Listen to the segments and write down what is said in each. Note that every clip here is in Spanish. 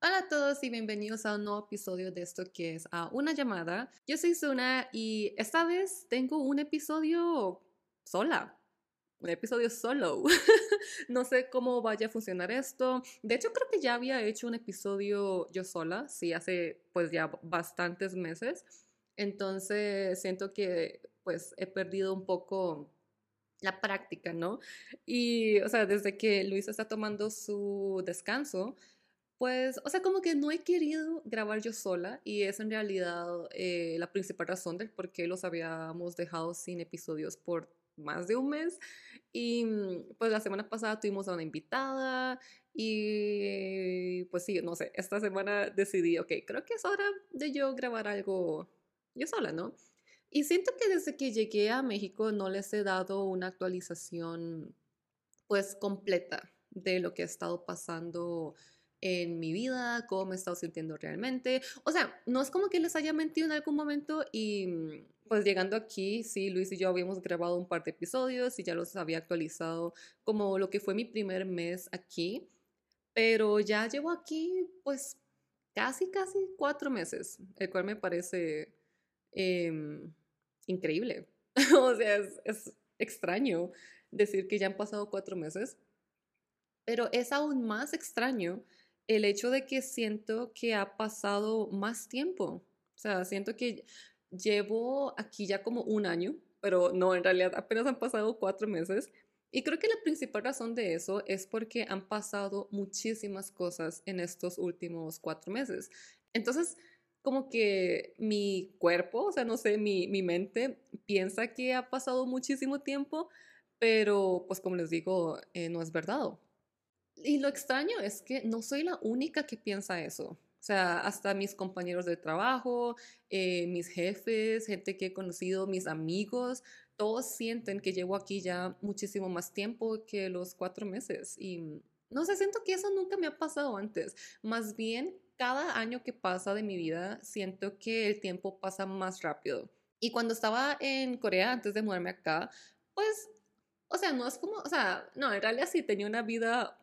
Hola a todos y bienvenidos a un nuevo episodio de esto que es A Una Llamada. Yo soy Suna y esta vez tengo un episodio sola, un episodio solo. No sé cómo vaya a funcionar esto. De hecho, creo que ya había hecho un episodio yo sola, sí, hace pues ya bastantes meses. Entonces siento que pues he perdido un poco la práctica, ¿no? Y, o sea, desde que Luis está tomando su descanso, pues, o sea, como que no he querido grabar yo sola y es en realidad la principal razón del por qué los habíamos dejado sin episodios por más de un mes. Y pues la semana pasada tuvimos a una invitada y pues sí, no sé, esta semana decidí, ok, creo que es hora de yo grabar algo yo sola, ¿no? Y siento que desde que llegué a México no les he dado una actualización pues completa de lo que ha estado pasando en mi vida, cómo me he estado sintiendo realmente. O sea, no es como que les haya mentido en algún momento y pues llegando aquí, sí, Luis y yo habíamos grabado un par de episodios y ya los había actualizado como lo que fue mi primer mes aquí, pero ya llevo aquí pues casi 4 meses, el cual me parece em, increíble. O sea, es extraño decir que ya han pasado 4 meses, pero es aún más extraño el hecho de que siento que ha pasado más tiempo. O sea, siento que llevo aquí ya como un año, pero no, en realidad apenas han pasado 4 meses. Y creo que la principal razón de eso es porque han pasado muchísimas cosas en estos últimos 4 meses. Entonces, como que mi cuerpo, o sea, no sé, mi mente piensa que ha pasado muchísimo tiempo, pero pues como les digo, no es verdad. Y lo extraño es que no soy la única que piensa eso. O sea, hasta mis compañeros de trabajo, mis jefes, gente que he conocido, mis amigos, todos sienten que llevo aquí ya muchísimo más tiempo que los 4 meses. Y no sé, siento que eso nunca me ha pasado antes. Más bien, cada año que pasa de mi vida, siento que el tiempo pasa más rápido. Y cuando estaba en Corea, antes de mudarme acá, pues o sea, no es como, o sea, no, en realidad sí tenía una vida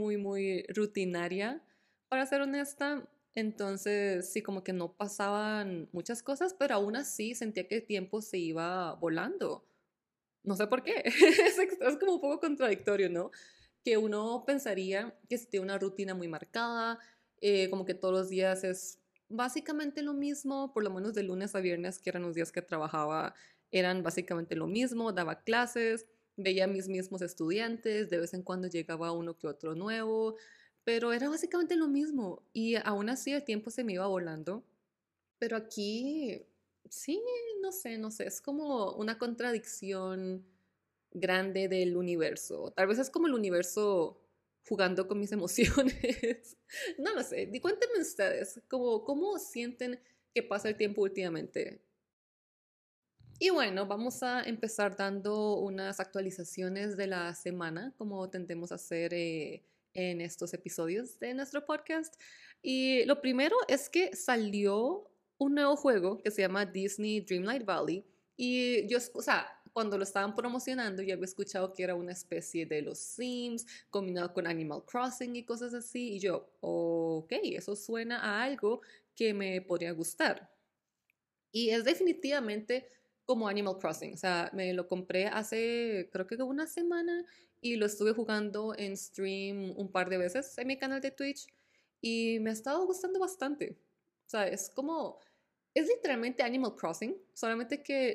muy rutinaria, para ser honesta. Entonces, sí, como que no pasaban muchas cosas, pero aún así sentía que el tiempo se iba volando. No sé por qué. Es como un poco contradictorio, ¿no? Que uno pensaría que si tiene una rutina muy marcada, como que todos los días es básicamente lo mismo, por lo menos de lunes a viernes, que eran los días que trabajaba, eran básicamente lo mismo, daba clases, veía a mis mismos estudiantes, de vez en cuando llegaba uno que otro nuevo, pero era básicamente lo mismo y aún así el tiempo se me iba volando. Pero aquí, sí, no sé, es como una contradicción grande del universo. Tal vez es como el universo jugando con mis emociones. No lo sé. Cuéntenme ustedes, ¿cómo sienten que pasa el tiempo últimamente? Y bueno, vamos a empezar dando unas actualizaciones de la semana, como tendemos a hacer en estos episodios de nuestro podcast. Y lo primero es que salió un nuevo juego que se llama Disney Dreamlight Valley. Y yo, o sea, cuando lo estaban promocionando, yo había escuchado que era una especie de los Sims combinado con Animal Crossing y cosas así. Y yo, ok, eso suena a algo que me podría gustar. Y es definitivamente como Animal Crossing. O sea, me lo compré hace creo que una semana y lo estuve jugando en stream un par de veces en mi canal de Twitch y me ha estado gustando bastante. O sea, es literalmente Animal Crossing, solamente que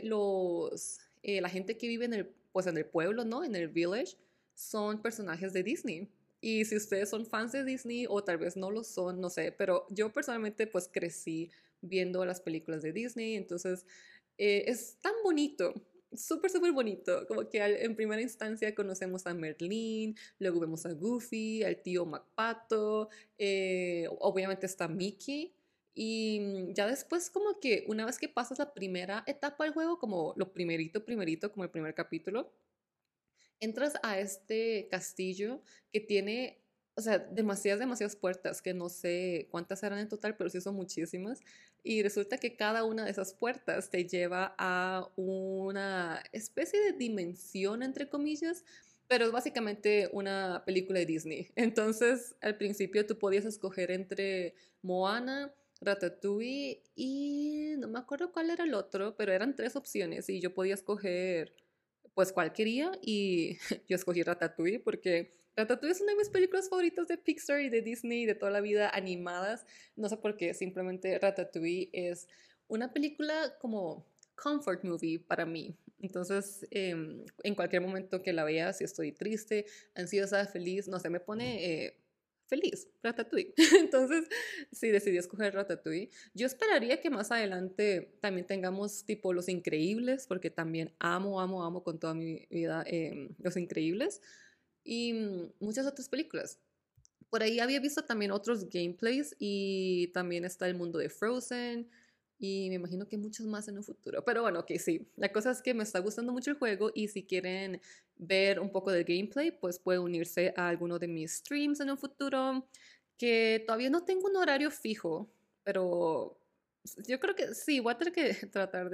la gente que vive pues en el pueblo, ¿no? En el village, son personajes de Disney. Y si ustedes son fans de Disney o tal vez no lo son, no sé, pero yo personalmente pues crecí viendo las películas de Disney, entonces es tan bonito, súper bonito, como que en primera instancia conocemos a Merlín, luego vemos a Goofy, al tío McPato, obviamente está Mickey, y ya después como que una vez que pasas la primera etapa del juego, como lo primerito, como el primer capítulo, entras a este castillo que tiene, o sea, demasiadas puertas, que no sé cuántas eran en total, pero sí son muchísimas. Y resulta que cada una de esas puertas te lleva a una especie de dimensión, entre comillas, pero es básicamente una película de Disney. Entonces, al principio tú podías escoger entre Moana, Ratatouille y no me acuerdo cuál era el otro, pero eran tres opciones y yo podía escoger pues cuál quería y yo escogí Ratatouille porque Ratatouille es una de mis películas favoritas de Pixar y de Disney de toda la vida animadas. No sé por qué, simplemente Ratatouille es una película como comfort movie para mí. Entonces, en cualquier momento que la vea, si estoy triste, ansiosa, feliz, no sé, me pone feliz, Ratatouille. Entonces, sí, decidí escoger Ratatouille. Yo esperaría que más adelante también tengamos tipo Los Increíbles, porque también amo, amo, amo con toda mi vida Los Increíbles y muchas otras películas. Por ahí había visto también otros gameplays y también está el mundo de Frozen y me imagino que muchos más en un futuro. Pero bueno, ok, sí. La cosa es que me está gustando mucho el juego y si quieren ver un poco del gameplay, pues pueden unirse a alguno de mis streams en un futuro, que todavía no tengo un horario fijo, pero yo creo que sí, voy a tener que tratar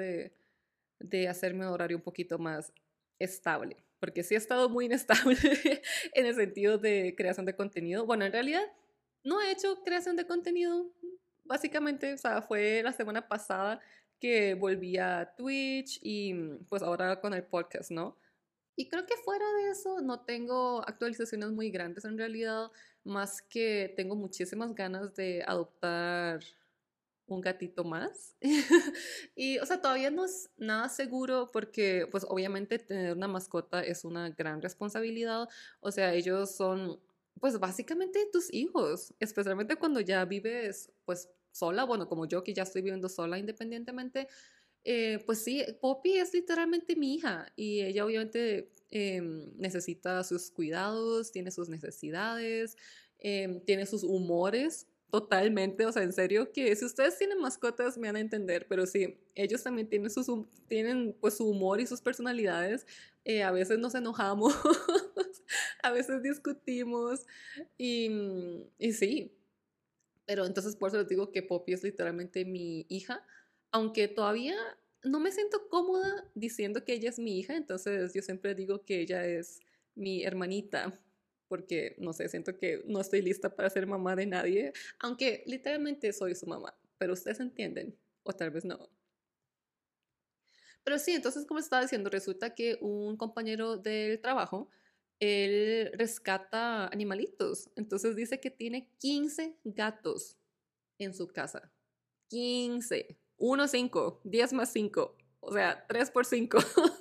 de hacerme un horario un poquito más estable, porque sí he estado muy inestable en el sentido de creación de contenido. Bueno, en realidad no he hecho creación de contenido, básicamente, o sea, fue la semana pasada que volví a Twitch y pues ahora con el podcast, ¿no? Y creo que fuera de eso no tengo actualizaciones muy grandes en realidad, más que tengo muchísimas ganas de adoptar un gatito más. Y, o sea, todavía no es nada seguro porque, pues, obviamente tener una mascota es una gran responsabilidad. O sea, ellos son, pues, básicamente tus hijos, especialmente cuando ya vives, pues, sola, bueno, como yo que ya estoy viviendo sola independientemente. Pues sí, Poppy es literalmente mi hija y ella obviamente necesita sus cuidados, tiene sus necesidades, tiene sus humores. Totalmente, o sea, en serio que si ustedes tienen mascotas me van a entender, pero sí, ellos también tienen tienen pues su humor y sus personalidades. A veces nos enojamos, a veces discutimos y sí, pero entonces por eso les digo que Poppy es literalmente mi hija, aunque todavía no me siento cómoda diciendo que ella es mi hija, entonces yo siempre digo que ella es mi hermanita, porque no sé, siento que no estoy lista para ser mamá de nadie, aunque literalmente soy su mamá, pero ustedes entienden, o tal vez no. Pero sí, entonces como estaba diciendo, resulta que un compañero del trabajo, él rescata animalitos, entonces dice que tiene 15 gatos en su casa. 15. 1, 5. 10 más 5. O sea, 3 por 5.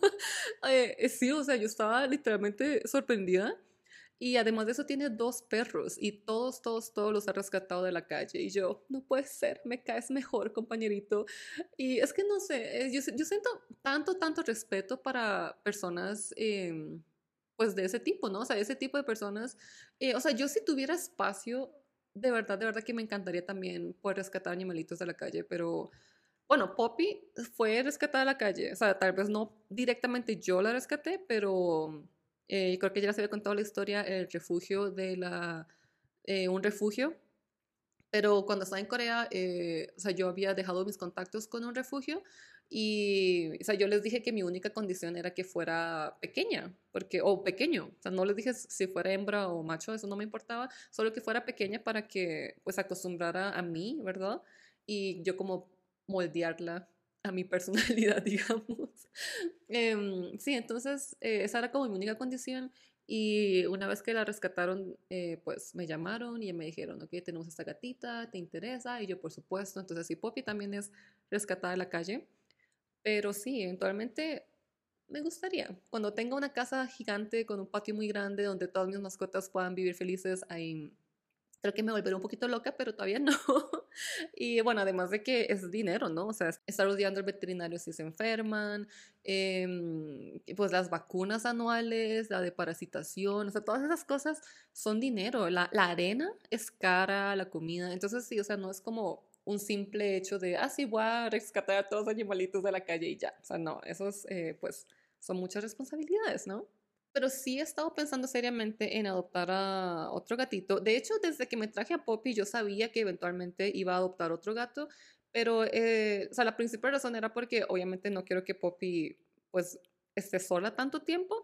Sí, o sea, yo estaba literalmente sorprendida. Y además de eso tiene dos perros y todos, todos, todos los ha rescatado de la calle. Y yo, no puede ser, me caes mejor, compañerito. Y es que no sé, yo siento tanto, tanto respeto para personas, pues de ese tipo, ¿no? O sea, ese tipo de personas. O sea, yo si tuviera espacio, de verdad que me encantaría también poder rescatar animalitos de la calle, pero bueno, Poppy fue rescatada de la calle, o sea, tal vez no directamente yo la rescaté, pero creo que ya les había contado la historia, el refugio un refugio, pero cuando estaba en Corea, o sea, yo había dejado mis contactos con un refugio y, o sea, yo les dije que mi única condición era que fuera pequeña, o pequeño, o sea, no les dije si fuera hembra o macho, eso no me importaba, solo que fuera pequeña para que, pues, acostumbrara a mí, ¿verdad? Y yo como moldearla a mi personalidad, digamos. Sí, entonces esa era como mi única condición y una vez que la rescataron, pues me llamaron y me dijeron, ok, tenemos esta gatita, ¿te interesa? Y yo, por supuesto, entonces sí, Poppy también es rescatada de la calle, pero sí, eventualmente me gustaría, cuando tenga una casa gigante con un patio muy grande donde todas mis mascotas puedan vivir felices, ahí creo que me volveré un poquito loca, pero todavía no. Y bueno, además de que es dinero, ¿no? O sea, estar odiando al veterinario si se enferman, pues las vacunas anuales, la de parasitación, o sea, todas esas cosas son dinero. La arena es cara, la comida. Entonces, sí, o sea, no es como un simple hecho de, ah, sí, voy a rescatar a todos los animalitos de la calle y ya. O sea, no, esos, pues, son muchas responsabilidades, ¿no? Pero sí he estado pensando seriamente en adoptar a otro gatito. De hecho, desde que me traje a Poppy, yo sabía que eventualmente iba a adoptar otro gato, pero, o sea, la principal razón era porque obviamente no quiero que Poppy, pues, esté sola tanto tiempo.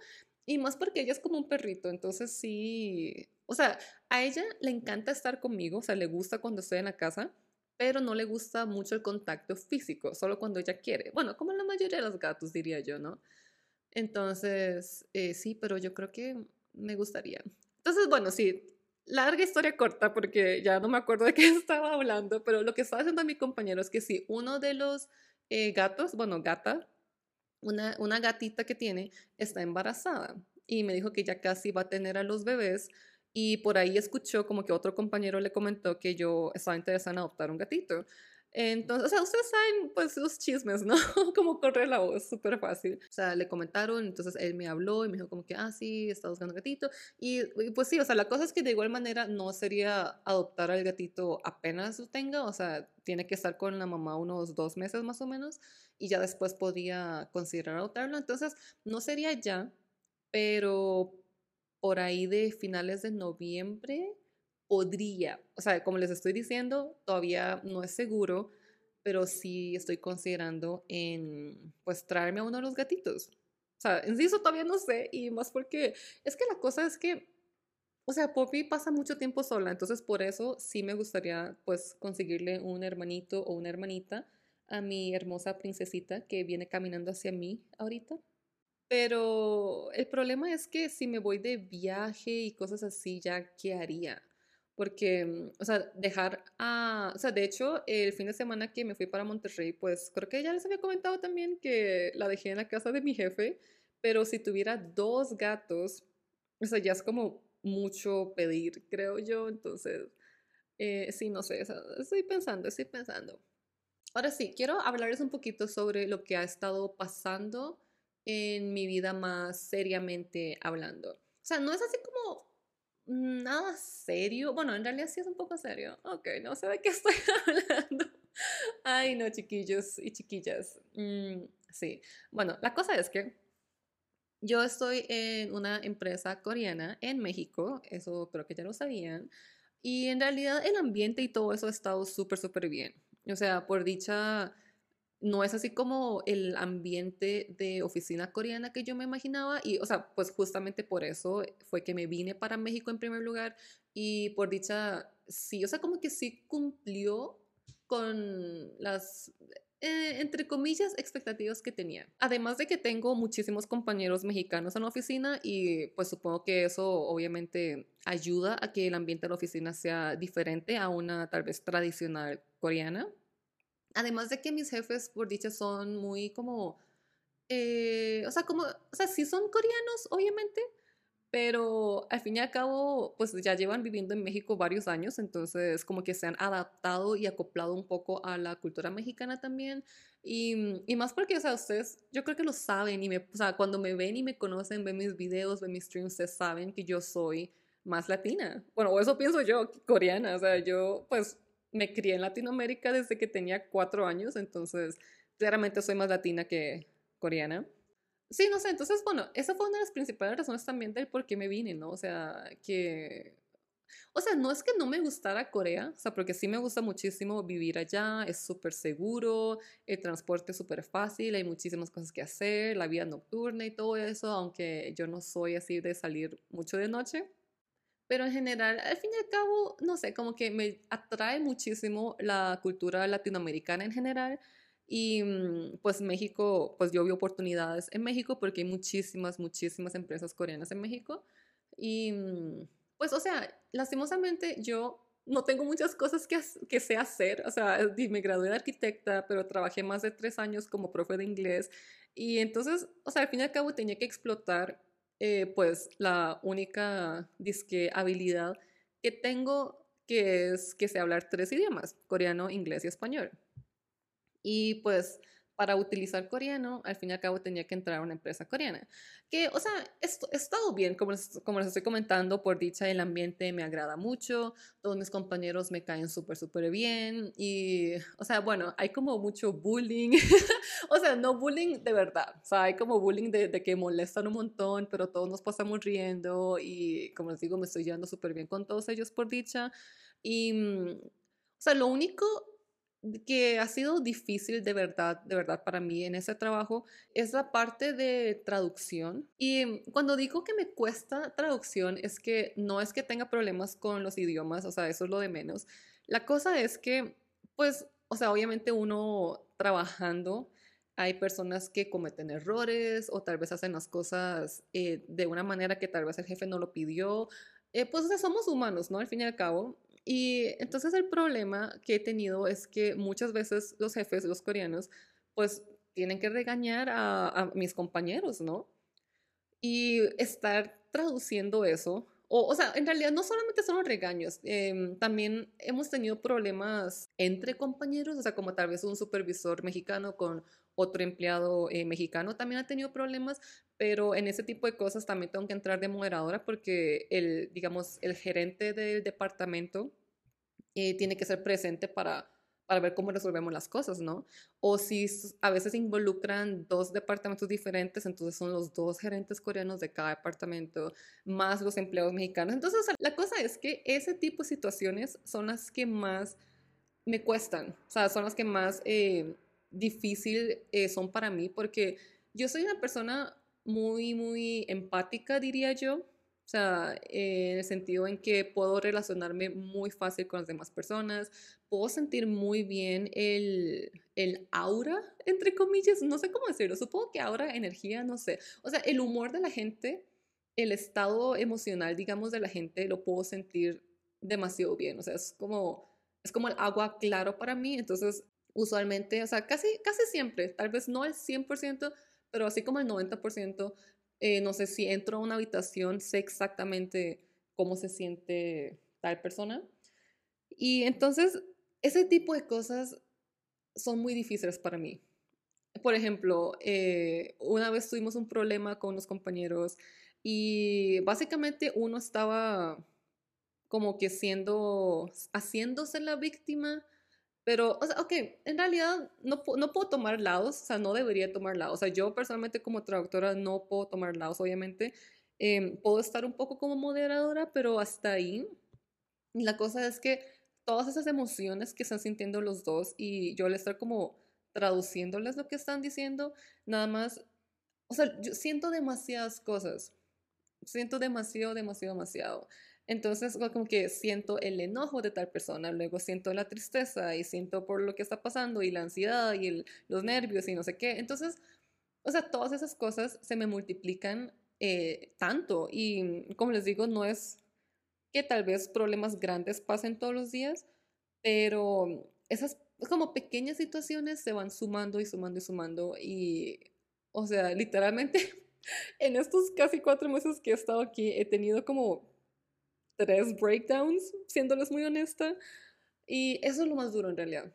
Y más porque ella es como un perrito, entonces sí, o sea, a ella le encanta estar conmigo, o sea, le gusta cuando estoy en la casa, pero no le gusta mucho el contacto físico, solo cuando ella quiere. Bueno, como la mayoría de los gatos, diría yo, ¿no? Entonces, sí, pero yo creo que me gustaría. Entonces, bueno, sí, larga historia corta porque ya no me acuerdo de qué estaba hablando, pero lo que estaba haciendo mi compañero es que si uno de los gatos, bueno, gata, una gatita que tiene está embarazada y me dijo que ya casi va a tener a los bebés y por ahí escuchó como que otro compañero le comentó que yo estaba interesada en adoptar un gatito. Entonces, o sea, ustedes saben pues los chismes, ¿no? Como corre la voz, súper fácil. O sea, le comentaron, entonces él me habló y me dijo como que, ah, sí, está buscando un gatito. Y pues sí, o sea, la cosa es que de igual manera no sería adoptar al gatito apenas lo tenga, o sea, tiene que estar con la mamá unos 2 meses más o menos y ya después podía considerar adoptarlo. Entonces, no sería ya, pero por ahí de finales de noviembre podría, o sea, como les estoy diciendo, todavía no es seguro, pero sí estoy considerando en, pues, traerme a uno de los gatitos. O sea, en sí eso todavía no sé, y más porque es que la cosa es que, o sea, Poppy pasa mucho tiempo sola, entonces por eso sí me gustaría, pues, conseguirle un hermanito o una hermanita a mi hermosa princesita que viene caminando hacia mí ahorita. Pero el problema es que si me voy de viaje y cosas así, ya, ¿qué haría? Porque, o sea, o sea, de hecho, el fin de semana que me fui para Monterrey, pues creo que ya les había comentado también que la dejé en la casa de mi jefe, pero si tuviera 2 gatos, o sea, ya es como mucho pedir, creo yo, entonces, sí, no sé, o sea, estoy pensando, estoy pensando. Ahora sí, quiero hablarles un poquito sobre lo que ha estado pasando en mi vida más seriamente hablando. O sea, no es así como nada serio. Bueno, en realidad sí es un poco serio. Ok, no sé de qué estoy hablando. Ay, no, chiquillos y chiquillas. Sí. Bueno, la cosa es que yo estoy en una empresa coreana en México. Eso creo que ya lo sabían. Y en realidad el ambiente y todo eso ha estado súper, súper bien. O sea, por dicha, no es así como el ambiente de oficina coreana que yo me imaginaba. Y, o sea, pues justamente por eso fue que me vine para México en primer lugar. Y por dicha, sí, o sea, como que sí cumplió con las, entre comillas, expectativas que tenía. Además de que tengo muchísimos compañeros mexicanos en la oficina y pues supongo que eso obviamente ayuda a que el ambiente de la oficina sea diferente a una tal vez tradicional coreana. Además de que mis jefes, por dicha, son muy como, o sea, como, o sea, sí son coreanos, obviamente, pero al fin y al cabo, pues ya llevan viviendo en México varios años, entonces como que se han adaptado y acoplado un poco a la cultura mexicana también. Y más porque, o sea, ustedes, yo creo que lo saben, o sea, cuando me ven y me conocen, ven mis videos, ven mis streams, ustedes saben que yo soy más latina. Bueno, o eso pienso yo, coreana, o sea, yo pues me crié en Latinoamérica desde que tenía 4 años, entonces claramente soy más latina que coreana. Sí, no sé, entonces, bueno, esa fue una de las principales razones también del por qué me vine, ¿no? O sea, o sea, no es que no me gustara Corea, o sea, porque sí me gusta muchísimo vivir allá, es súper seguro, el transporte es súper fácil, hay muchísimas cosas que hacer, la vida nocturna y todo eso, aunque yo no soy así de salir mucho de noche. Pero en general, al fin y al cabo, no sé, como que me atrae muchísimo la cultura latinoamericana en general. Y pues México, pues yo vi oportunidades en México porque hay muchísimas, muchísimas empresas coreanas en México. Y pues, o sea, lastimosamente yo no tengo muchas cosas que sé hacer. O sea, me gradué de arquitecta, pero trabajé más de 3 años como profe de inglés. Y entonces, o sea, al fin y al cabo tenía que explotar pues la única disque habilidad que tengo, que es que sé hablar 3 idiomas, coreano, inglés y español. Y pues para utilizar coreano, al fin y al cabo tenía que entrar a una empresa coreana. Que, o sea, he estado bien, como les estoy comentando, por dicha el ambiente me agrada mucho, todos mis compañeros me caen súper, súper bien y, o sea, bueno, hay como mucho bullying, o sea, no bullying de verdad, o sea, hay como bullying de que molestan un montón, pero todos nos pasamos riendo y, como les digo, me estoy llevando súper bien con todos ellos por dicha. Y, o sea, lo único que ha sido difícil de verdad para mí en ese trabajo es la parte de traducción. Y cuando digo que me cuesta traducción es que no es que tenga problemas con los idiomas, o sea, eso es lo de menos. La cosa es que, pues, o sea, obviamente uno trabajando, hay personas que cometen errores o tal vez hacen las cosas de una manera que tal vez el jefe no lo pidió. Pues, o sea, somos humanos, ¿no? Al fin y al cabo. Y entonces el problema que he tenido es que muchas veces los jefes, los coreanos, pues tienen que regañar a mis compañeros, ¿no? Y estar traduciendo eso, o sea, en realidad no solamente son los regaños, también hemos tenido problemas entre compañeros, o sea, como tal vez un supervisor mexicano con otro empleado mexicano también ha tenido problemas, pero en ese tipo de cosas también tengo que entrar de moderadora porque el, digamos, el gerente del departamento tiene que ser presente para ver cómo resolvemos las cosas, ¿no? O si a veces involucran dos departamentos diferentes, entonces son los dos gerentes coreanos de cada departamento, más los empleados mexicanos. Entonces, o sea, la cosa es que ese tipo de situaciones son las que más me cuestan, o sea, son las que más difícil son para mí, porque yo soy una persona muy empática, diría yo. O sea, en el sentido en que puedo relacionarme muy fácil con las demás personas, puedo sentir muy bien el aura, entre comillas, no sé cómo decirlo, supongo que aura, energía, no sé. O sea, el humor de la gente, el estado emocional, digamos, de la gente, lo puedo sentir demasiado bien. O sea, es como el agua claro para mí, entonces usualmente, o sea, casi siempre, tal vez no al 100%, pero así como el 90%, no sé si entro a una habitación, sé exactamente cómo se siente tal persona. Y entonces, ese tipo de cosas son muy difíciles para mí. Por ejemplo, una vez tuvimos un problema con los compañeros y básicamente uno estaba como que haciéndose la víctima, pero, o sea, ok, en realidad no puedo tomar lados, o sea, no debería tomar lados. O sea, yo personalmente como traductora no puedo tomar lados, obviamente. Puedo estar un poco como moderadora, pero hasta ahí. Y la cosa es que todas esas emociones que están sintiendo los dos y yo al estar como traduciéndoles lo que están diciendo, nada más, o sea, yo siento demasiadas cosas, siento demasiado. Entonces, como que siento el enojo de tal persona, luego siento la tristeza y siento por lo que está pasando y la ansiedad y los nervios y no sé qué. Entonces, o sea, todas esas cosas se me multiplican tanto y como les digo, no es que tal vez problemas grandes pasen todos los días, pero esas como pequeñas situaciones se van sumando y, o sea, literalmente en estos casi 4 meses que he estado aquí he tenido como 3 breakdowns, siéndoles muy honesta, y eso es lo más duro en realidad.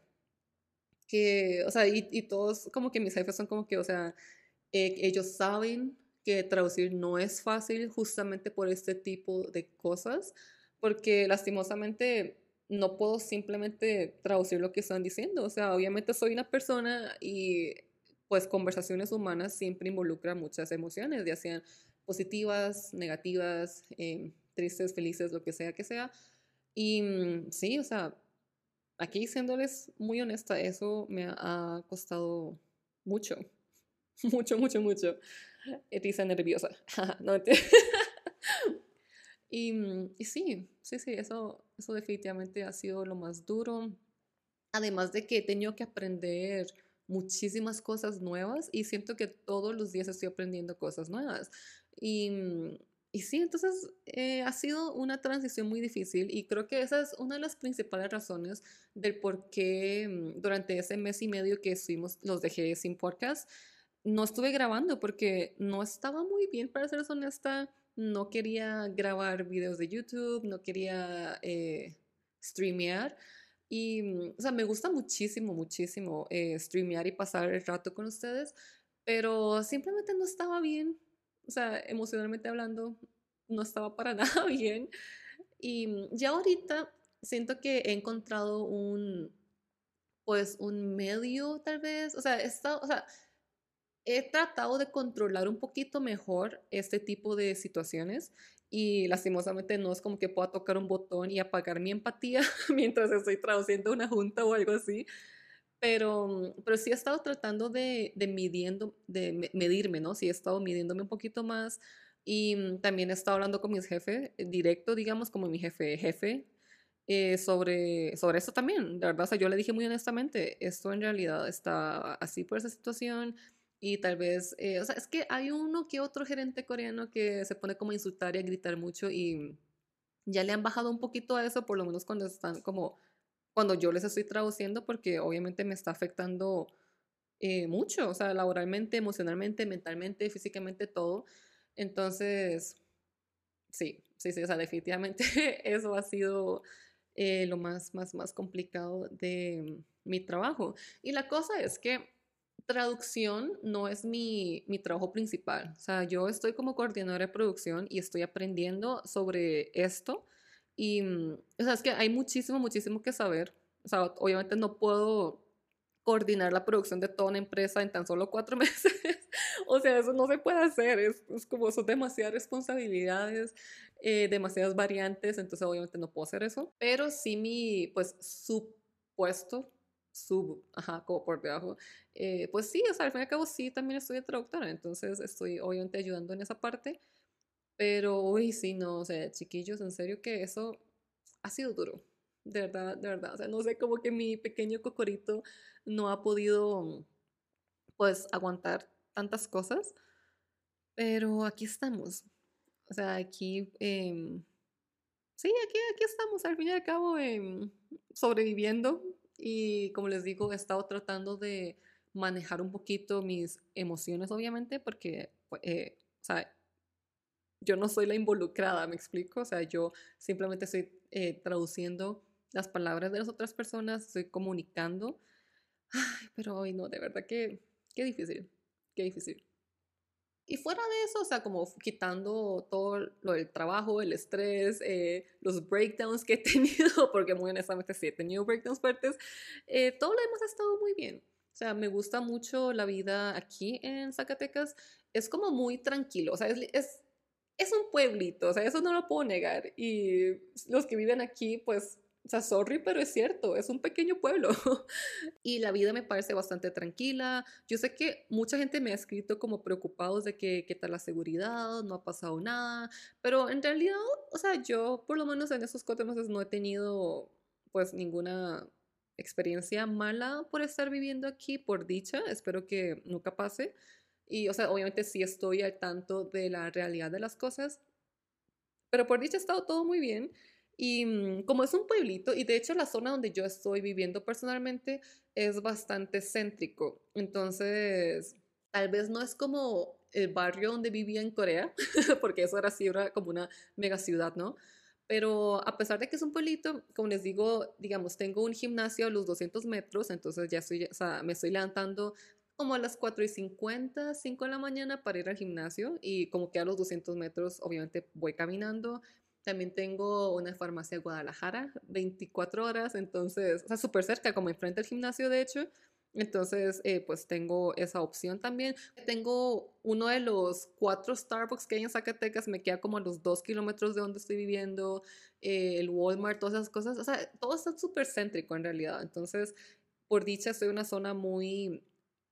Que, o sea, y todos como que mis jefes son como que, o sea, ellos saben que traducir no es fácil justamente por este tipo de cosas, porque lastimosamente no puedo simplemente traducir lo que están diciendo. O sea, obviamente soy una persona y pues conversaciones humanas siempre involucran muchas emociones, ya sean positivas, negativas, tristes, felices, lo que sea que sea. Y sí, o sea, aquí siéndoles muy honesta, eso me ha costado mucho, mucho. Risa nerviosa. No, y sí, eso definitivamente ha sido lo más duro. Además de que he tenido que aprender muchísimas cosas nuevas y siento que todos los días estoy aprendiendo cosas nuevas. Y, y sí, entonces ha sido una transición muy difícil y creo que esa es una de las principales razones del por qué durante ese mes y medio que estuvimos, los dejé sin podcast, no estuve grabando porque no estaba muy bien, para ser honesta. No quería grabar videos de YouTube, no quería streamear. Y, o sea, me gusta muchísimo streamear y pasar el rato con ustedes, pero simplemente no estaba bien. O sea, emocionalmente hablando, no estaba para nada bien. Y ya ahorita siento que he encontrado pues, un medio tal vez. O sea, o sea, he tratado de controlar un poquito mejor este tipo de situaciones y lastimosamente no es como que pueda tocar un botón y apagar mi empatía mientras estoy traduciendo una junta o algo así. pero sí he estado tratando medirme, ¿no? Sí he estado midiéndome un poquito más y también he estado hablando con mis jefes directo, digamos, como mi jefe, sobre eso también, de verdad, o sea, yo le dije muy honestamente, esto en realidad está así por esa situación y tal vez, o sea, es que hay uno que otro gerente coreano que se pone como a insultar y a gritar mucho y ya le han bajado un poquito a eso, por lo menos cuando están como, cuando yo les estoy traduciendo, porque obviamente me está afectando mucho, o sea, laboralmente, emocionalmente, mentalmente, físicamente, todo. Entonces, sí, o sea, definitivamente eso ha sido lo más complicado de mi trabajo. Y la cosa es que traducción no es mi trabajo principal. O sea, yo estoy como coordinadora de producción y estoy aprendiendo sobre esto. Y, o sea, es que hay muchísimo que saber. O sea, obviamente no puedo coordinar la producción de toda una empresa en tan solo 4 meses. O sea, eso no se puede hacer. Es como son demasiadas responsabilidades, demasiadas variantes, entonces obviamente no puedo hacer eso. Pero sí pues, supuesto, ajá, como por debajo, pues sí, o sea, al fin y al cabo sí también estoy de traductora, entonces estoy obviamente ayudando en esa parte. Pero, uy, sí, no, o sea, chiquillos, en serio que eso ha sido duro. De verdad. O sea, no sé, como que mi pequeño cocorito no ha podido, pues, aguantar tantas cosas. Pero aquí estamos. O sea, sí, aquí estamos, al fin y al cabo, sobreviviendo. Y como les digo, he estado tratando de manejar un poquito mis emociones, obviamente, porque, o sea, yo no soy la involucrada, ¿me explico? O sea, yo simplemente estoy traduciendo las palabras de las otras personas, estoy comunicando. Ay, pero hoy no, de verdad que qué difícil, qué difícil. Y fuera de eso, o sea, como quitando todo lo del trabajo, el estrés, los breakdowns que he tenido, porque muy honestamente sí he tenido breakdowns fuertes, todo lo demás ha estado muy bien. O sea, me gusta mucho la vida aquí en Zacatecas. Es como muy tranquilo, o sea, es un pueblito, o sea, eso no lo puedo negar. Y los que viven aquí, pues, o sea, sorry, pero es cierto, es un pequeño pueblo. Y la vida me parece bastante tranquila. Yo sé que mucha gente me ha escrito como preocupados de que qué tal la seguridad, no ha pasado nada, pero en realidad, o sea, yo por lo menos en esos 4 meses no he tenido pues ninguna experiencia mala por estar viviendo aquí, por dicha, espero que nunca pase. Y, o sea, obviamente sí estoy al tanto de la realidad de las cosas, pero por dicha ha estado todo muy bien. Y como es un pueblito, y de hecho la zona donde yo estoy viviendo personalmente es bastante céntrico. Entonces, tal vez no es como el barrio donde vivía en Corea, porque eso era sí, era como una mega ciudad, ¿no? Pero a pesar de que es un pueblito, como les digo, digamos, tengo un gimnasio a los 200 metros, entonces ya estoy, o sea, me estoy levantando como a las 4:50, 5 de la mañana para ir al gimnasio y como que a los 200 metros obviamente voy caminando. También tengo una farmacia en Guadalajara, 24 horas, entonces, o sea, súper cerca, como enfrente del gimnasio, de hecho. Entonces, pues tengo esa opción también. Tengo uno de los 4 Starbucks que hay en Zacatecas, me queda como a los 2 kilómetros de donde estoy viviendo, el Walmart, todas esas cosas. O sea, todo está súper céntrico en realidad. Entonces, por dicha, estoy en una zona muy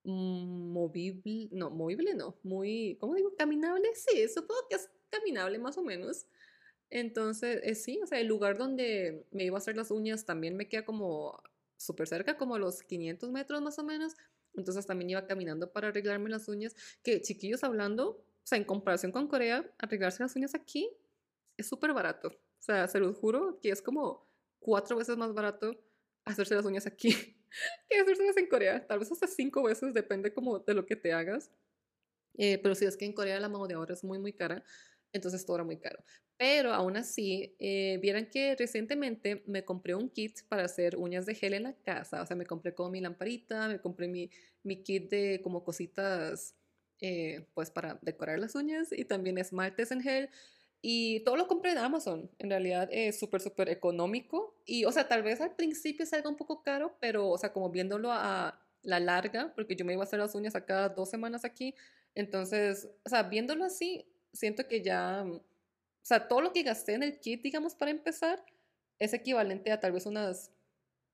movible no, muy, ¿cómo digo? Caminable, sí, supongo que es caminable más o menos. Entonces, sí, o sea, el lugar donde me iba a hacer las uñas también me queda como súper cerca, como a los 500 metros más o menos. Entonces también iba caminando para arreglarme las uñas. Que chiquillos hablando, o sea, en comparación con Corea, arreglarse las uñas aquí es súper barato. O sea, se los juro que es como 4 veces más barato hacerse las uñas aquí que hacérselas en Corea. Tal vez hasta 5 veces, depende como de lo que te hagas. Pero sí, es que en Corea la mano de obra es muy cara, entonces todo era muy caro. Pero aún así, vieran que recientemente me compré un kit para hacer uñas de gel en la casa. O sea, me compré como mi lamparita, me compré mi kit de como cositas, pues para decorar las uñas y también esmaltes en gel. Y todo lo compré en Amazon. En realidad es súper económico. Y, o sea, tal vez al principio salga un poco caro, pero, o sea, como viéndolo a la larga, porque yo me iba a hacer las uñas a cada 2 semanas aquí, entonces, o sea, viéndolo así, siento que ya, o sea, todo lo que gasté en el kit, digamos, para empezar, es equivalente a tal vez unas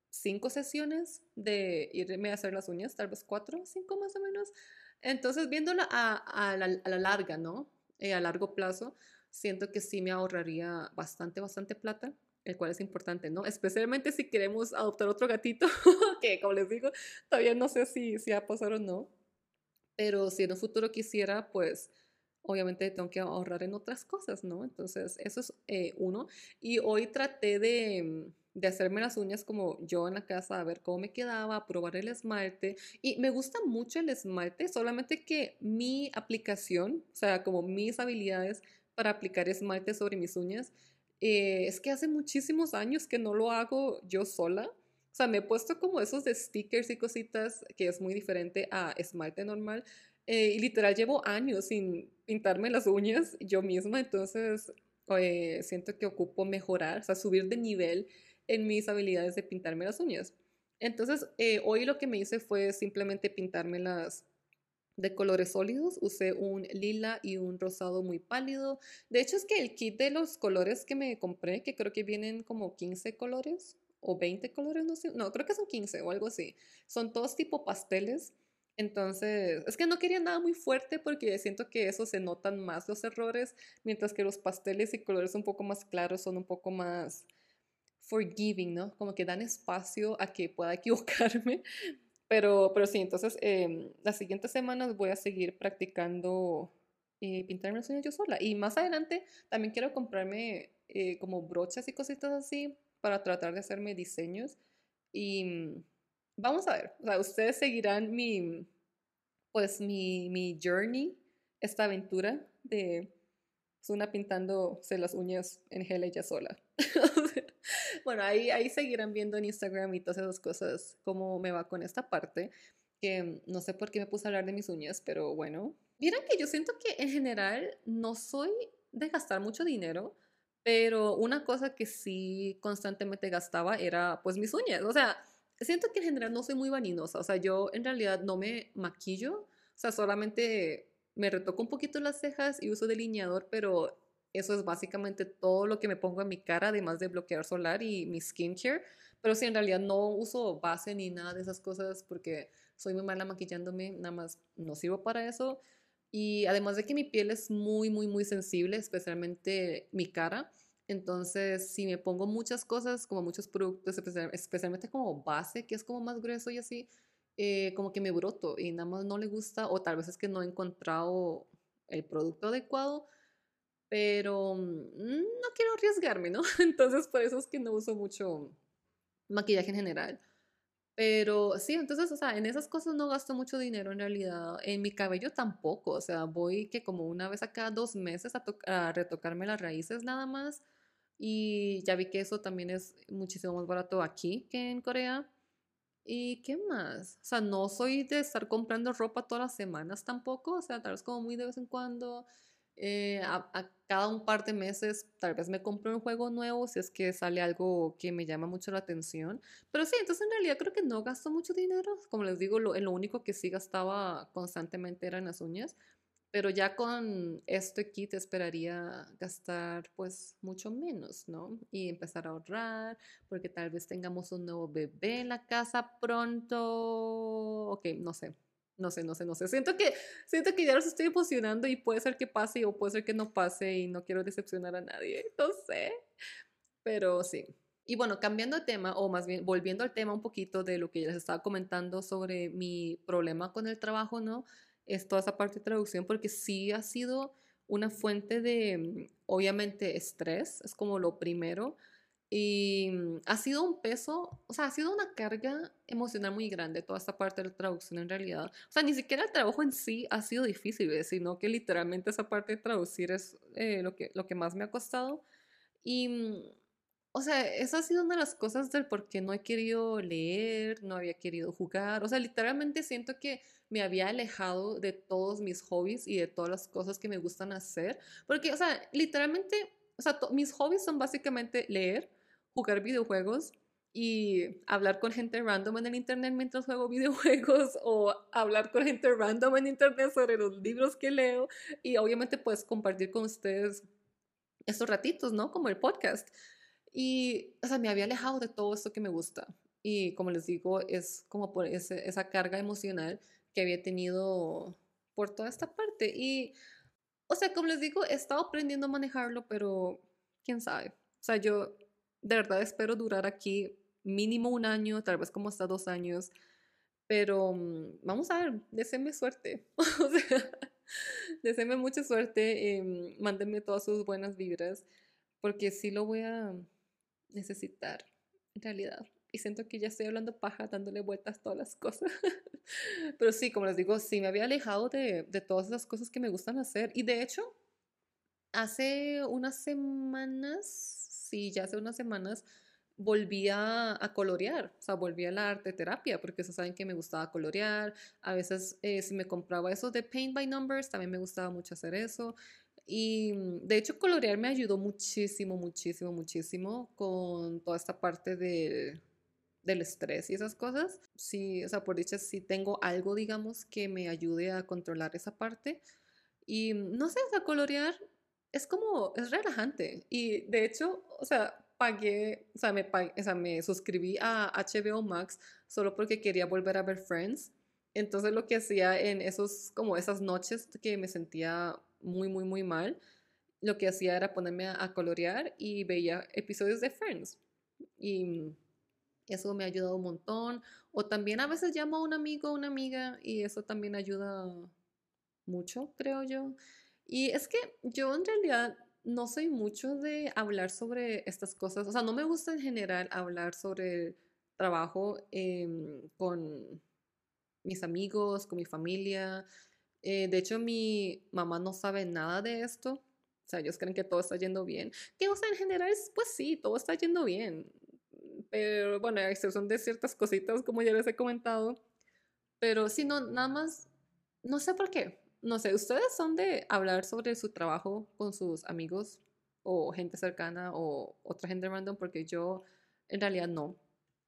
5 sesiones de irme a hacer las uñas, tal vez 4, 5 más o menos. Entonces, viéndola a la larga, ¿no? A largo plazo, siento que sí me ahorraría bastante plata, el cual es importante, ¿no? Especialmente si queremos adoptar otro gatito, que como les digo, todavía no sé si va a pasar o no, pero si en un futuro quisiera, pues obviamente tengo que ahorrar en otras cosas, ¿no? Entonces, eso es uno. Y hoy traté de hacerme las uñas como yo en la casa, a ver cómo me quedaba, probar el esmalte. Y me gusta mucho el esmalte, solamente que mi aplicación, o sea, como mis habilidades para aplicar esmalte sobre mis uñas, es que hace muchísimos años que no lo hago yo sola. O sea, me he puesto como esos de stickers y cositas, que es muy diferente a esmalte normal. Y literal llevo años sin pintarme las uñas yo misma, entonces siento que ocupo mejorar, o sea, subir de nivel en mis habilidades de pintarme las uñas. Entonces, hoy lo que me hice fue simplemente pintármelas de colores sólidos. Usé un lila y un rosado muy pálido. De hecho, es que el kit de los colores que me compré, que creo que vienen como 15 colores o 20 colores, no sé, no, creo que son 15 o algo así. Son todos tipo pasteles. Entonces, es que no quería nada muy fuerte porque siento que eso se notan más los errores, mientras que los pasteles y colores un poco más claros son un poco más forgiving, ¿no? Como que dan espacio a que pueda equivocarme. Pero sí, entonces las siguientes semanas voy a seguir practicando pintarme las uñas yo sola. Y más adelante también quiero comprarme como brochas y cositas así para tratar de hacerme diseños. Y vamos a ver, o sea, ustedes seguirán pues mi journey, esta aventura de Zuna pintándose las uñas en gel ella sola. Bueno, ahí seguirán viendo en Instagram y todas esas cosas cómo me va con esta parte, que no sé por qué me puse a hablar de mis uñas, pero bueno. Miren que yo siento que en general no soy de gastar mucho dinero, pero una cosa que sí constantemente gastaba era pues mis uñas. O sea, siento que en general no soy muy vaninosa. O sea, yo en realidad no me maquillo. O sea, solamente me retoco un poquito las cejas y uso delineador, pero eso es básicamente todo lo que me pongo en mi cara, además de bloqueador solar y mi skincare. Pero sí, en realidad no uso base ni nada de esas cosas porque soy muy mala maquillándome, nada más no sirvo para eso. Y además de que mi piel es muy sensible, especialmente mi cara. Entonces, si me pongo muchas cosas, como muchos productos, especialmente como base, que es como más grueso y así, como que me broto y nada más no le gusta, o tal vez es que no he encontrado el producto adecuado, pero no quiero arriesgarme, ¿no? Entonces, por eso es que no uso mucho maquillaje en general. Pero sí, entonces, o sea, en esas cosas no gasto mucho dinero en realidad. En mi cabello tampoco, o sea, voy que como una vez a cada 2 meses a retocarme las raíces nada más. Y ya vi que eso también es muchísimo más barato aquí que en Corea. ¿Y qué más? O sea, no soy de estar comprando ropa todas las semanas tampoco, o sea, tal vez como muy de vez en cuando. A cada un par de meses tal vez me compro un juego nuevo si es que sale algo que me llama mucho la atención. Pero sí, entonces en realidad creo que no gasto mucho dinero. Como les digo, en lo único que sí gastaba constantemente eran las uñas. Pero ya con este kit esperaría gastar pues mucho menos, ¿no? Y empezar a ahorrar, porque tal vez tengamos un nuevo bebé en la casa pronto. Ok, no sé. Siento que ya los estoy emocionando y puede ser que pase o puede ser que no pase y no quiero decepcionar a nadie, no sé. Pero sí. Y bueno, cambiando de tema, o más bien volviendo al tema un poquito de lo que ya les estaba comentando sobre mi problema con el trabajo, ¿no? Es toda esa parte de traducción, porque sí ha sido una fuente de, obviamente, estrés, es como lo primero. Y ha sido un peso, o sea, ha sido una carga emocional muy grande toda esta parte de la traducción en realidad. O sea, ni siquiera el trabajo en sí ha sido difícil, sino que literalmente esa parte de traducir es lo que más me ha costado. Y, o sea, esa ha sido una de las cosas del por qué no he querido leer, no había querido jugar. O sea, literalmente siento que me había alejado de todos mis hobbies y de todas las cosas que me gustan hacer. Porque, o sea, literalmente, o sea, mis hobbies son básicamente leer, jugar videojuegos y hablar con gente random en el internet mientras juego videojuegos o hablar con gente random en internet sobre los libros que leo y obviamente pues compartir con ustedes estos ratitos, ¿no? Como el podcast. Y, o sea, me había alejado de todo esto que me gusta. Y como les digo, es como por esa carga emocional que había tenido por toda esta parte. Y, o sea, como les digo, he estado aprendiendo a manejarlo, pero quién sabe. O sea, yo de verdad espero durar aquí mínimo un año, tal vez como hasta 2 años. Pero vamos a ver, deseenme suerte. O sea, deseenme mucha suerte. Mándenme todas sus buenas vibras, porque sí lo voy a necesitar, en realidad. Y siento que ya estoy hablando paja, dándole vueltas a todas las cosas. Pero sí, como les digo, sí me había alejado de todas esas cosas que me gustan hacer. Y de hecho, hace unas semanas, sí, ya hace unas semanas, volví a colorear, o sea, volví a la arte terapia, porque ustedes saben que me gustaba colorear. A veces, si me compraba eso de Paint by Numbers, también me gustaba mucho hacer eso. Y de hecho, colorear me ayudó muchísimo, muchísimo, muchísimo con toda esta parte del estrés y esas cosas. Sí, o sea, por dicha, sí tengo algo, digamos, que me ayude a controlar esa parte. Y no sé, o sea, colorear es como, es relajante. Y de hecho, o sea, pagué, o sea, o sea, me suscribí a HBO Max solo porque quería volver a ver Friends. Entonces lo que hacía en esos, como esas noches que me sentía muy, muy, muy mal, lo que hacía era ponerme a colorear y veía episodios de Friends. Y eso me ha ayudado un montón. O también a veces llamo a un amigo o una amiga y eso también ayuda mucho, creo yo. Y es que yo en realidad no soy mucho de hablar sobre estas cosas. O sea, no me gusta en general hablar sobre el trabajo con mis amigos, con mi familia. De hecho, mi mamá no sabe nada de esto. O sea, ellos creen que todo está yendo bien. Que, o sea, en general, pues sí, todo está yendo bien. Pero bueno, a excepción de ciertas cositas, como ya les he comentado. Pero sí, no, nada más, no sé por qué. No sé, ¿ustedes son de hablar sobre su trabajo con sus amigos o gente cercana o otra gente random? Porque yo en realidad no.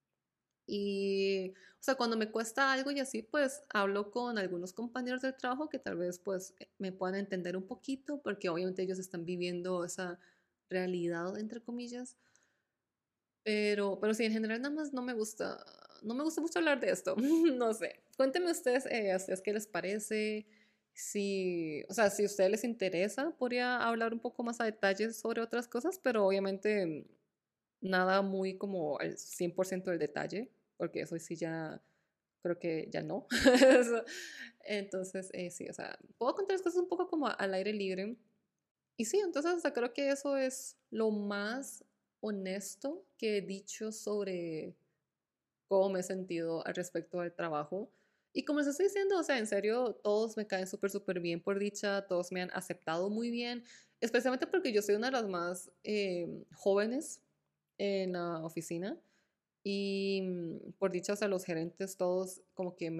Y, o sea, cuando me cuesta algo y así, pues hablo con algunos compañeros del trabajo que tal vez pues me puedan entender un poquito, porque obviamente ellos están viviendo esa realidad, entre comillas. Pero sí, en general nada más no me gusta mucho hablar de esto. No sé. Cuéntenme ustedes, a ustedes qué les parece. Si, o sea, si a ustedes les interesa, podría hablar un poco más a detalle sobre otras cosas, pero obviamente nada muy como el 100% del detalle, porque eso sí ya, creo que ya no. Entonces, sí, o sea, puedo contar las cosas un poco como al aire libre. Y sí, entonces hasta creo que eso es lo más honesto que he dicho sobre cómo me he sentido al respecto del trabajo. Y como les estoy diciendo, o sea, en serio, todos me caen súper, súper bien por dicha, todos me han aceptado muy bien, especialmente porque yo soy una de las más jóvenes en la oficina. Y por dicha, o sea, los gerentes todos como que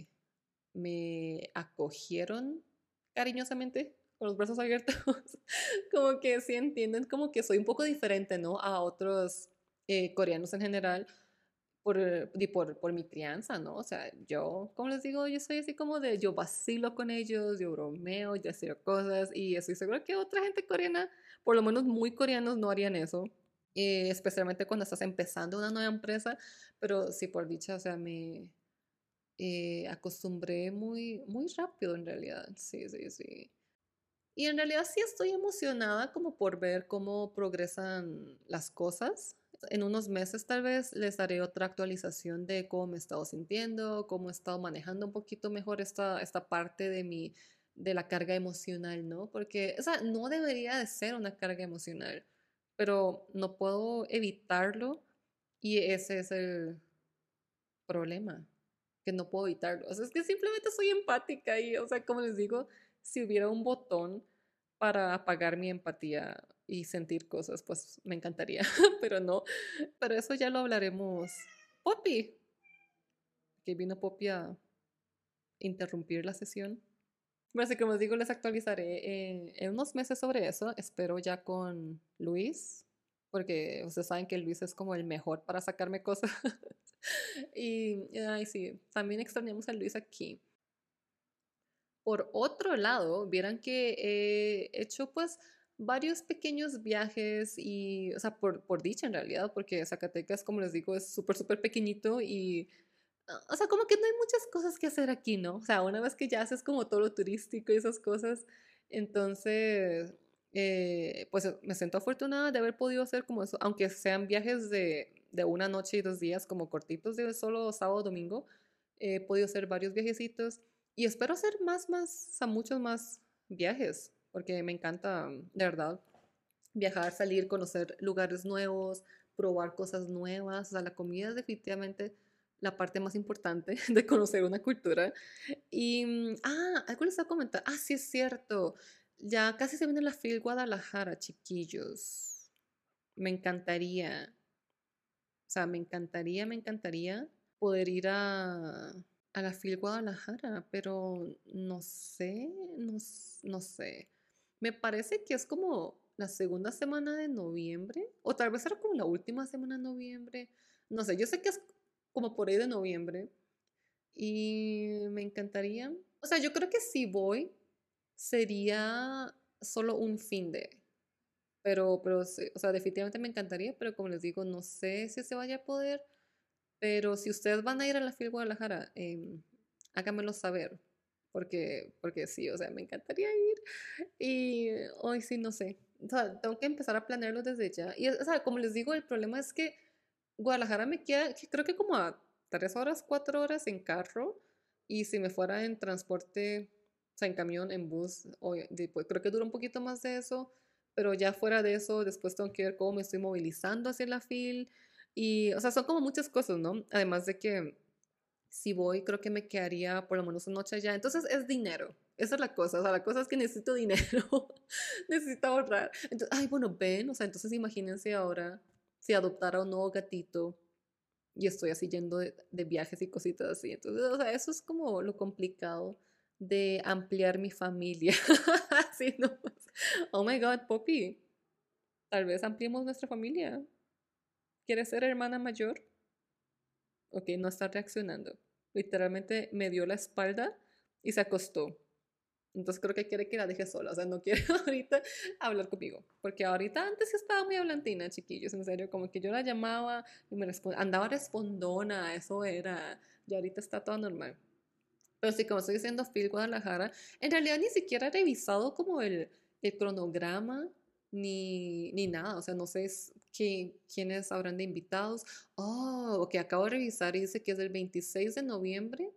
me acogieron cariñosamente, con los brazos abiertos, como que sí entienden como que soy un poco diferente, ¿no? A otros coreanos en general por mi crianza, ¿no? O sea, yo, como les digo, yo soy así como de, yo vacilo con ellos, yo bromeo, yo hago cosas y estoy segura que otra gente coreana, por lo menos muy coreanos, no harían eso, especialmente cuando estás empezando una nueva empresa, pero sí, por dicha, o sea, me acostumbré muy, muy rápido en realidad, sí, sí, sí. Y en realidad sí estoy emocionada como por ver cómo progresan las cosas. En unos meses tal vez les daré otra actualización de cómo me he estado sintiendo, cómo he estado manejando un poquito mejor esta parte de la carga emocional, ¿no? Porque, o sea, no debería de ser una carga emocional, pero no puedo evitarlo y ese es el problema, que no puedo evitarlo. O sea, es que simplemente soy empática y, o sea, como les digo, si hubiera un botón para apagar mi empatía y sentir cosas, pues me encantaría, pero no. Pero eso ya lo hablaremos. Poppy, que vino Poppy a interrumpir la sesión. Bueno, así que como os digo, les actualizaré en unos meses sobre eso. Espero ya con Luis, porque ustedes saben que Luis es como el mejor para sacarme cosas. Y, ay, sí, también extrañamos a Luis aquí. Por otro lado, vieran que he hecho pues varios pequeños viajes y, o sea, por dicha en realidad, porque Zacatecas, como les digo, es súper, súper pequeñito y, o sea, como que no hay muchas cosas que hacer aquí, ¿no? O sea, una vez que ya haces como todo lo turístico y esas cosas, entonces, pues me siento afortunada de haber podido hacer como eso, aunque sean viajes de una noche y 2 días, como cortitos de solo sábado, domingo, he podido hacer varios viajecitos y espero hacer más, o sea, muchos más viajes, porque me encanta, de verdad, viajar, salir, conocer lugares nuevos, probar cosas nuevas. O sea, la comida es definitivamente la parte más importante de conocer una cultura. Y, algo les estaba comentando. Ah, sí, es cierto. Ya casi se viene la FIL Guadalajara, chiquillos. Me encantaría, o sea, me encantaría poder ir a la FIL Guadalajara, pero no sé, no sé. Me parece que es como la segunda semana de noviembre, o tal vez era como la última semana de noviembre. No sé, yo sé que es como por ahí de noviembre y me encantaría. O sea, yo creo que si voy sería solo un fin de. Pero sí, o sea, definitivamente me encantaría, pero como les digo, no sé si se vaya a poder. Pero si ustedes van a ir a la FIL Guadalajara, háganmelo saber, porque sí, o sea, me encantaría ir. Y hoy sí, no sé. O sea, tengo que empezar a planearlo desde ya. Y, o sea, como les digo, el problema es que Guadalajara me queda, creo que como a 3 horas, 4 horas en carro. Y si me fuera en transporte, o sea, en camión, en bus, pues, creo que dura un poquito más de eso. Pero ya fuera de eso, después tengo que ver cómo me estoy movilizando hacia la FIL. Y, o sea, son como muchas cosas, ¿no? Además de que si voy, creo que me quedaría por lo menos una noche allá. Entonces es dinero. Esa es la cosa. O sea, la cosa es que necesito dinero. Necesito ahorrar. Entonces, ay, bueno, ven. O sea, entonces imagínense ahora si adoptara un nuevo gatito y estoy así yendo de viajes y cositas así. Entonces, o sea, eso es como lo complicado de ampliar mi familia. Así no. Oh my God, Poppy. Tal vez ampliemos nuestra familia. ¿Quieres ser hermana mayor? Ok, no está reaccionando. Literalmente me dio la espalda y se acostó. Entonces creo que quiere que la deje sola. O sea, no quiere ahorita hablar conmigo. Porque ahorita antes sí estaba muy hablantina, chiquillos. En serio, como que yo la llamaba y andaba respondona. Eso era. Y ahorita está todo normal. Pero sí, como estoy diciendo, Phil Guadalajara, en realidad ni siquiera he revisado como el cronograma ni nada. O sea, no sé quiénes habrán de invitados. Oh, ok, acabo de revisar y dice que es del 26 de noviembre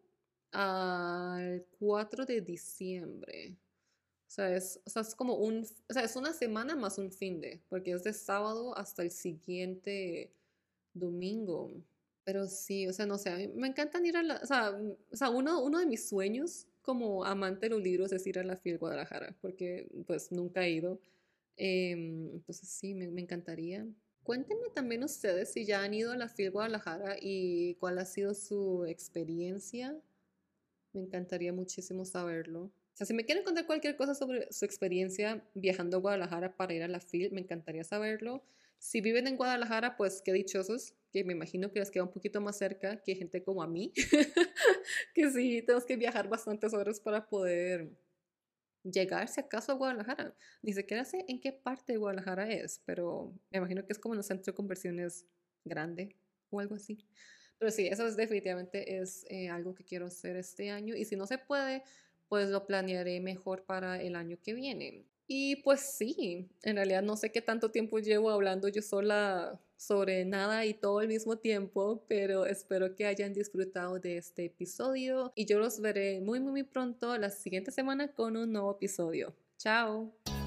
al 4 de diciembre. O sea, es como o sea, es una semana más un fin de, porque es de sábado hasta el siguiente domingo. Pero sí, o sea, no sé, a mí me encantan ir a o sea, uno de mis sueños como amante de los libros es ir a la FIL Guadalajara, porque pues nunca he ido. Entonces sí, me encantaría. Cuéntenme también ustedes si ya han ido a la FIL Guadalajara y cuál ha sido su experiencia. Me encantaría muchísimo saberlo. O sea, si me quieren contar cualquier cosa sobre su experiencia viajando a Guadalajara para ir a la FIL, me encantaría saberlo. Si viven en Guadalajara, pues qué dichosos, que me imagino que les queda un poquito más cerca que gente como a mí, que sí, tenemos que viajar bastantes horas para poder llegar, si acaso, a Guadalajara. Ni siquiera sé en qué parte de Guadalajara es, pero me imagino que es como en un centro de conversiones grande o algo así. Pero sí, eso es definitivamente es algo que quiero hacer este año y si no se puede, pues lo planearé mejor para el año que viene. Y pues sí, en realidad no sé qué tanto tiempo llevo hablando yo sola sobre nada y todo al mismo tiempo, pero espero que hayan disfrutado de este episodio y yo los veré muy, muy, muy pronto la siguiente semana con un nuevo episodio. Chao.